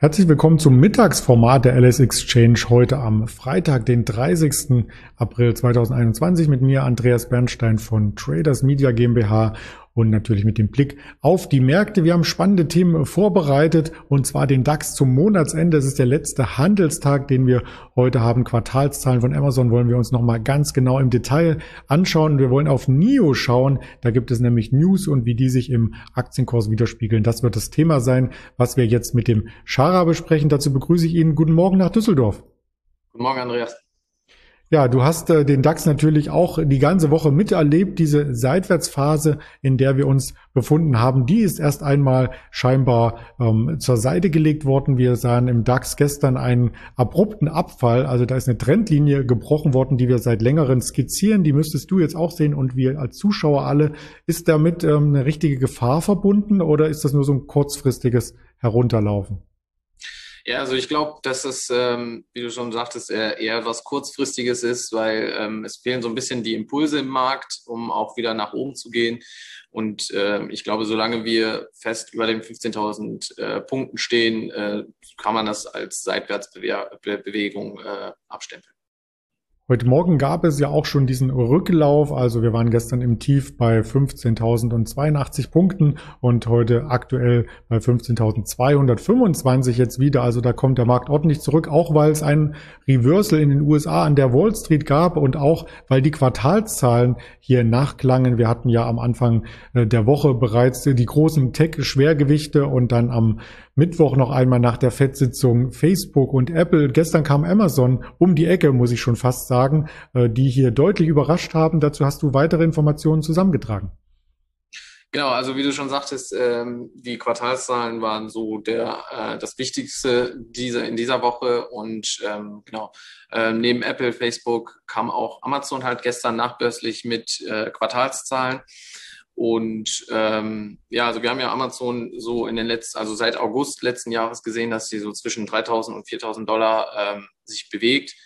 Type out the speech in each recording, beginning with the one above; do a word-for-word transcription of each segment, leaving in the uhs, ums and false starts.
Herzlich willkommen zum Mittagsformat der L S Exchange heute am Freitag, den dreißigsten April zweitausendeinundzwanzig mit mir, Andreas Bernstein von Traders Media GmbH und natürlich mit dem Blick auf die Märkte. Wir haben spannende Themen vorbereitet und zwar den DAX zum Monatsende. Es ist der letzte Handelstag, den wir heute haben. Quartalszahlen von Amazon wollen wir uns nochmal ganz genau im Detail anschauen. Wir wollen auf N I O schauen. Da gibt es nämlich News und wie die sich im Aktienkurs widerspiegeln. Das wird das Thema sein, was wir jetzt mit dem Schara besprechen. Dazu begrüße ich Ihnen. Guten Morgen nach Düsseldorf. Guten Morgen, Andreas. Ja, du hast äh, den DAX natürlich auch die ganze Woche miterlebt, diese Seitwärtsphase, in der wir uns befunden haben. Die ist erst einmal scheinbar ähm, zur Seite gelegt worden. Wir sahen im DAX gestern einen abrupten Abfall. Also da ist eine Trendlinie gebrochen worden, die wir seit längerem skizzieren. Die müsstest du jetzt auch sehen und wir als Zuschauer alle. Ist damit ähm, eine richtige Gefahr verbunden oder ist das nur so ein kurzfristiges Herunterlaufen? Ja, also ich glaube, dass es, ähm, wie du schon sagtest, eher, eher was Kurzfristiges ist, weil ähm, es fehlen so ein bisschen die Impulse im Markt, um auch wieder nach oben zu gehen. Und äh, ich glaube, solange wir fest über den fünfzehntausend äh, Punkten stehen, äh, kann man das als Seitwärtsbewegung äh, abstempeln. Heute Morgen gab es ja auch schon diesen Rücklauf, also wir waren gestern im Tief bei fünfzehntausendzweiundachtzig Punkten und heute aktuell bei fünfzehntausendzweihundertfünfundzwanzig jetzt wieder, also da kommt der Markt ordentlich zurück, auch weil es ein Reversal in den U S A an der Wall Street gab und auch weil die Quartalszahlen hier nachklangen. Wir hatten ja am Anfang der Woche bereits die großen Tech-Schwergewichte und dann am Mittwoch noch einmal nach der Fed-Sitzung Facebook und Apple. Gestern kam Amazon um die Ecke, muss ich schon fast sagen, die hier deutlich überrascht haben. Dazu hast du weitere Informationen zusammengetragen. Genau, also wie du schon sagtest, ähm, die Quartalszahlen waren so der äh, das Wichtigste dieser in dieser Woche und ähm, genau ähm, neben Apple, Facebook kam auch Amazon halt gestern nachbörslich mit äh, Quartalszahlen. Und ähm, ja, also wir haben ja Amazon so in den letzten, also seit August letzten Jahres gesehen, dass sie so zwischen dreitausend und viertausend Dollar ähm, sich bewegt.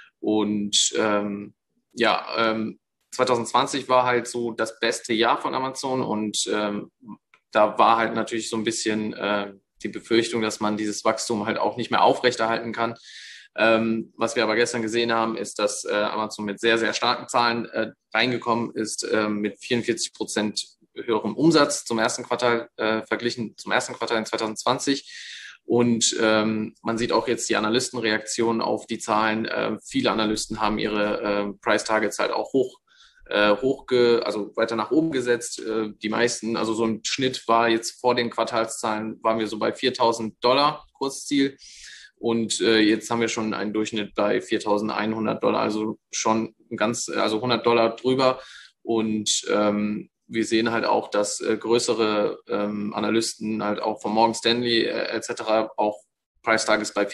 Und ähm, ja, ähm, zwanzig zwanzig war halt so das beste Jahr von Amazon und ähm, da war halt natürlich so ein bisschen äh, die Befürchtung, dass man dieses Wachstum halt auch nicht mehr aufrechterhalten kann. Ähm, was wir aber gestern gesehen haben, ist, dass äh, Amazon mit sehr, sehr starken Zahlen äh, reingekommen ist, äh, mit vierundvierzig Prozent höherem Umsatz zum ersten Quartal äh, verglichen zum ersten Quartal in zwanzig zwanzig. Und ähm, man sieht auch jetzt die Analystenreaktionen auf die Zahlen. Äh, viele Analysten haben ihre äh, Price Targets halt auch hoch äh, hochge, also weiter nach oben gesetzt. Äh, die meisten, also so im Schnitt war jetzt vor den Quartalszahlen, waren wir so bei viertausend Dollar Kursziel. Und äh, jetzt haben wir schon einen Durchschnitt bei viertausendeinhundert Dollar, also schon ganz, also hundert Dollar drüber. Und ähm, wir sehen halt auch, dass äh, größere ähm, Analysten halt auch von Morgan Stanley äh, et cetera auch Price Targets bei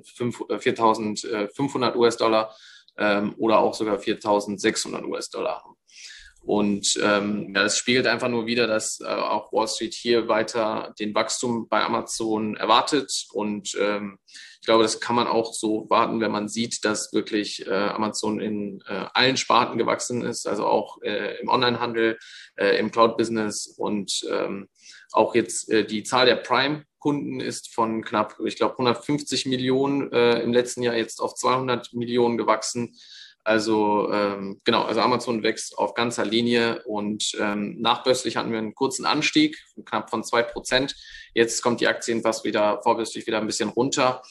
viertausendfünfhundert U S-Dollar ähm, oder auch sogar viertausendsechshundert U S-Dollar haben. Und ähm, ja, das spiegelt einfach nur wider, dass äh, auch Wall Street hier weiter den Wachstum bei Amazon erwartet. Und ähm, ich glaube, das kann man auch so warten, wenn man sieht, dass wirklich äh, Amazon in äh, allen Sparten gewachsen ist, also auch äh, im Onlinehandel, äh, im Cloud-Business und ähm, auch jetzt äh, die Zahl der Prime-Kunden ist von knapp, ich glaube, hundertfünfzig Millionen äh, im letzten Jahr jetzt auf zweihundert Millionen gewachsen. Also ähm, genau, also Amazon wächst auf ganzer Linie und ähm, nachbörslich hatten wir einen kurzen Anstieg, knapp von zwei Prozent. Jetzt kommt die Aktie fast wieder vorbörslich wieder ein bisschen runter.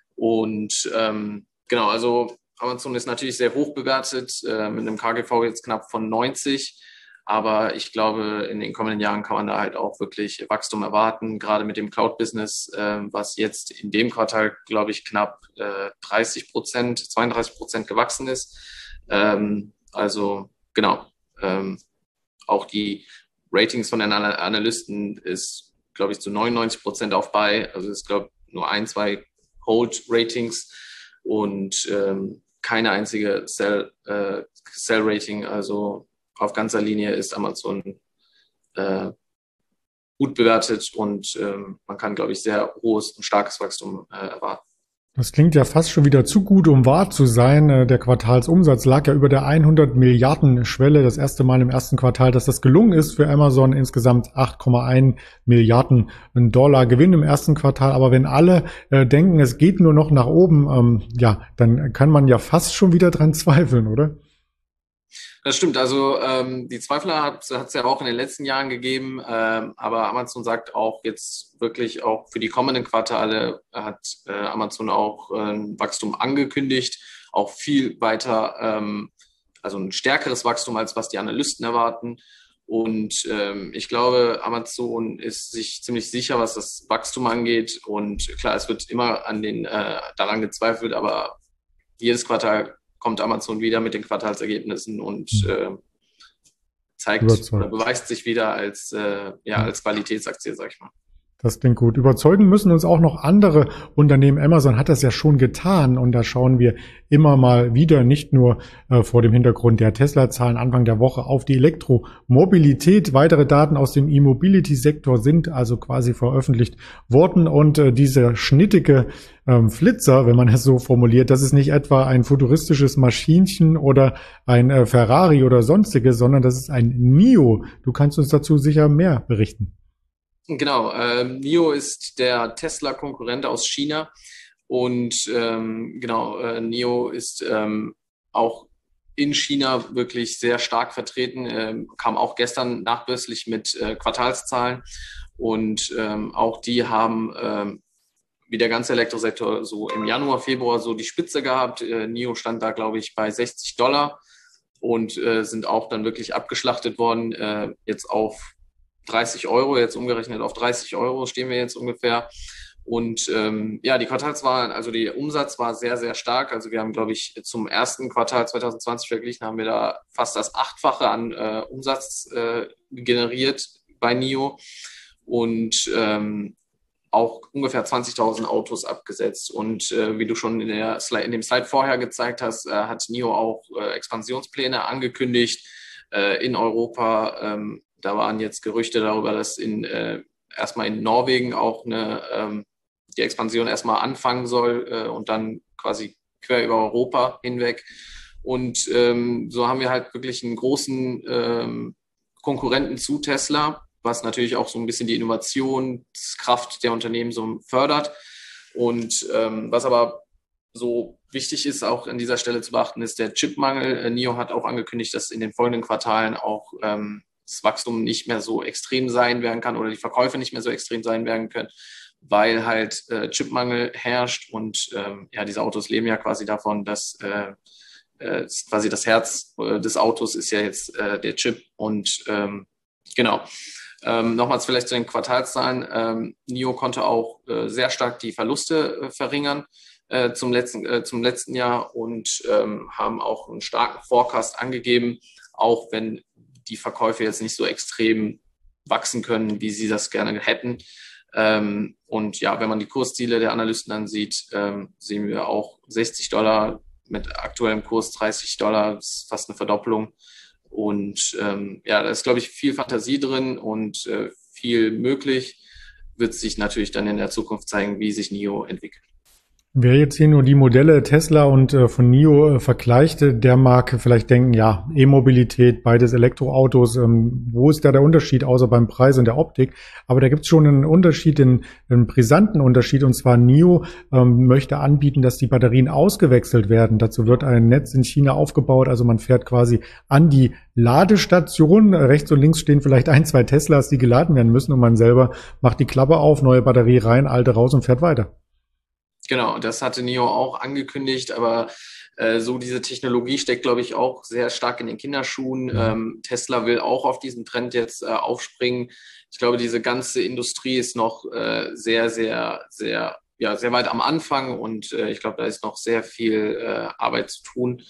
Und ähm, genau, also Amazon ist natürlich sehr hoch bewertet, äh, mit einem K G V jetzt knapp von neunzig. Aber ich glaube, in den kommenden Jahren kann man da halt auch wirklich Wachstum erwarten, gerade mit dem Cloud-Business, äh, was jetzt in dem Quartal, glaube ich, knapp äh, dreißig Prozent, zweiunddreißig Prozent gewachsen ist. Ähm, also genau, ähm, auch die Ratings von den Analysten ist, glaube ich, zu neunundneunzig Prozent auf Buy. Also es ist, glaube ich, nur ein, zwei Hold-Ratings und ähm, keine einzige Sell, äh, Sell-Rating, also auf ganzer Linie ist Amazon äh, gut bewertet und ähm, man kann, glaube ich, sehr hohes und starkes Wachstum äh, erwarten. Das klingt ja fast schon wieder zu gut, um wahr zu sein. Äh, Der Quartalsumsatz lag ja über der hundert Milliarden Schwelle. Das erste Mal im ersten Quartal, dass das gelungen ist für Amazon. Insgesamt acht Komma eins Milliarden Dollar Gewinn im ersten Quartal. Aber wenn alle äh, denken, es geht nur noch nach oben, ähm, ja, dann kann man ja fast schon wieder dran zweifeln, oder? Das stimmt. Also ähm, die Zweifler hat es ja auch in den letzten Jahren gegeben, ähm, aber Amazon sagt auch jetzt wirklich auch für die kommenden Quartale hat äh, Amazon auch äh, ein Wachstum angekündigt, auch viel weiter, ähm, also ein stärkeres Wachstum als was die Analysten erwarten. Und ähm, ich glaube, Amazon ist sich ziemlich sicher, was das Wachstum angeht. Und klar, es wird immer an den äh, daran gezweifelt, aber jedes Quartal kommt Amazon wieder mit den Quartalsergebnissen und äh, zeigt oder Überzeugt. beweist sich wieder als, äh, ja, Ja. als Qualitätsaktie, sag ich mal. Das klingt gut. Überzeugen müssen uns auch noch andere Unternehmen. Amazon hat das ja schon getan und da schauen wir immer mal wieder, nicht nur äh, vor dem Hintergrund der Tesla-Zahlen Anfang der Woche, auf die Elektromobilität. Weitere Daten aus dem E-Mobility-Sektor sind also quasi veröffentlicht worden und äh, dieser schnittige ähm, Flitzer, wenn man es so formuliert, das ist nicht etwa ein futuristisches Maschinchen oder ein äh, Ferrari oder sonstiges, sondern das ist ein NIO. Du kannst uns dazu sicher mehr berichten. Genau, ähm, NIO ist der Tesla-Konkurrent aus China und ähm, genau, äh, NIO ist ähm, auch in China wirklich sehr stark vertreten, ähm, kam auch gestern nachbörslich mit äh, Quartalszahlen und ähm, auch die haben ähm, wie der ganze Elektrosektor so im Januar, Februar so die Spitze gehabt. Äh, NIO stand da, glaube ich, bei sechzig Dollar und äh, sind auch dann wirklich abgeschlachtet worden, äh, jetzt auf dreißig Euro, jetzt umgerechnet auf dreißig Euro stehen wir jetzt ungefähr. Und ähm, ja, die Quartalswahlen, also der Umsatz war sehr, sehr stark. Also wir haben, glaube ich, zum ersten Quartal zwanzig zwanzig verglichen, haben wir da fast das Achtfache an äh, Umsatz äh, generiert bei NIO und ähm, auch ungefähr zwanzigtausend Autos abgesetzt. Und äh, wie du schon in, der Slide, in dem Slide vorher gezeigt hast, äh, hat NIO auch äh, Expansionspläne angekündigt äh, in Europa. Ähm, da waren jetzt Gerüchte darüber, dass in, äh, erstmal in Norwegen auch eine, ähm, die Expansion erstmal anfangen soll äh, und dann quasi quer über Europa hinweg. Und ähm, so haben wir halt wirklich einen großen ähm, Konkurrenten zu Tesla, was natürlich auch so ein bisschen die Innovationskraft der Unternehmen so fördert. Und ähm, was aber so wichtig ist, auch an dieser Stelle zu beachten, ist der Chipmangel. Äh, NIO hat auch angekündigt, dass in den folgenden Quartalen auch ähm, das Wachstum nicht mehr so extrem sein werden kann oder die Verkäufe nicht mehr so extrem sein werden können, weil halt äh, Chipmangel herrscht und ähm, ja, diese Autos leben ja quasi davon, dass äh, äh, quasi das Herz äh, des Autos ist ja jetzt äh, der Chip und ähm, genau. Ähm, nochmals vielleicht zu den Quartalszahlen. Ähm, NIO konnte auch äh, sehr stark die Verluste äh, verringern äh, zum, letzten, äh, zum letzten Jahr und ähm, haben auch einen starken Forecast angegeben, auch wenn die Verkäufe jetzt nicht so extrem wachsen können, wie sie das gerne hätten. Ähm, und ja, wenn man die Kursziele der Analysten ansieht, ähm, sehen wir auch sechzig Dollar mit aktuellem Kurs dreißig Dollar, das ist fast eine Verdopplung. Und ähm, ja, da ist, glaube ich, viel Fantasie drin und äh, viel möglich. Wird sich natürlich dann in der Zukunft zeigen, wie sich NIO entwickelt. Wer jetzt hier nur die Modelle Tesla und äh, von NIO äh, vergleicht, äh, der mag vielleicht denken, ja, E-Mobilität, beides Elektroautos, ähm, wo ist da der Unterschied, außer beim Preis und der Optik? Aber da gibt es schon einen Unterschied, einen, einen brisanten Unterschied, und zwar NIO ähm, möchte anbieten, dass die Batterien ausgewechselt werden. Dazu wird ein Netz in China aufgebaut, also man fährt quasi an die Ladestation. Rechts und links stehen vielleicht ein, zwei Teslas, die geladen werden müssen und man selber macht die Klappe auf, neue Batterie rein, alte raus und fährt weiter. Genau, das hatte NIO auch angekündigt, aber äh, so diese Technologie steckt, glaube ich, auch sehr stark in den Kinderschuhen. Ähm, Tesla will auch auf diesen Trend jetzt äh, aufspringen. Ich glaube, diese ganze Industrie ist noch äh, sehr, sehr, sehr, ja, sehr weit am Anfang und äh, ich glaube, da ist noch sehr viel äh, Arbeit zu tun.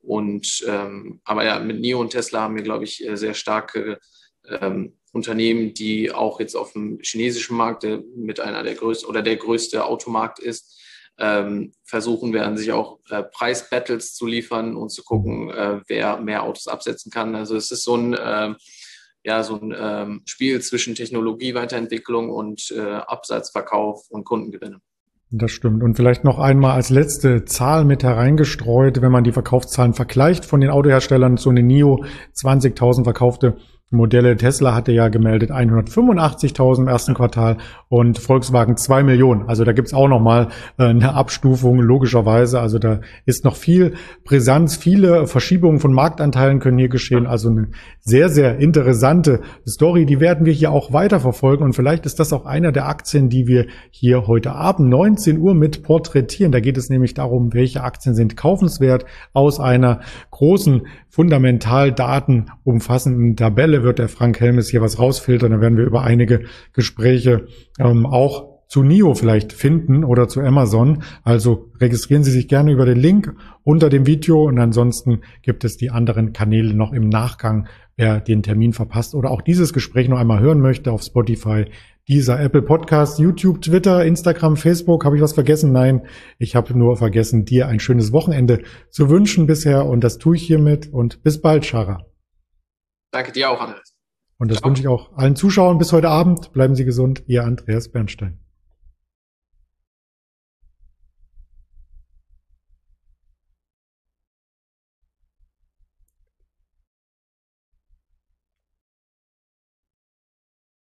Und ähm, aber ja, mit NIO und Tesla haben wir, glaube ich, äh, sehr starke ähm, Unternehmen, die auch jetzt auf dem chinesischen Markt, der mit einer der größten oder der größte Automarkt ist, ähm, versuchen werden, sich auch äh, Preisbattles zu liefern und zu gucken, äh, wer mehr Autos absetzen kann. Also es ist so ein, äh, ja, so ein ähm, Spiel zwischen Technologieweiterentwicklung und äh, Absatzverkauf und Kundengewinne. Das stimmt. Und vielleicht noch einmal als letzte Zahl mit hereingestreut, wenn man die Verkaufszahlen vergleicht von den Autoherstellern, so eine N I O, zwanzigtausend verkaufte Modelle. Tesla hatte ja gemeldet hundertfünfundachtzigtausend im ersten Quartal und Volkswagen zwei Millionen. Also da gibt's auch nochmal äh, eine Abstufung, logischerweise. Also da ist noch viel Brisanz, viele Verschiebungen von Marktanteilen können hier geschehen. Also eine sehr, sehr interessante Story, die werden wir hier auch weiterverfolgen. Und vielleicht ist das auch einer der Aktien, die wir hier heute Abend neunzehn Uhr mit porträtieren. Da geht es nämlich darum, welche Aktien sind kaufenswert. Aus einer großen, fundamental Daten umfassenden Tabelle wird der Frank Helmes hier was rausfiltern. Da werden wir über einige Gespräche ähm, auch zu N I O vielleicht finden oder zu Amazon. Also registrieren Sie sich gerne über den Link unter dem Video und ansonsten gibt es die anderen Kanäle noch im Nachgang, wer den Termin verpasst oder auch dieses Gespräch noch einmal hören möchte auf Spotify, dieser Apple Podcast, YouTube, Twitter, Instagram, Facebook. Habe ich was vergessen? Nein, ich habe nur vergessen, dir ein schönes Wochenende zu wünschen bisher und das tue ich hiermit und bis bald, Shara. Danke dir auch, Andreas. Und das Ciao. Wünsche ich auch allen Zuschauern bis heute Abend. Bleiben Sie gesund, Ihr Andreas Bernstein.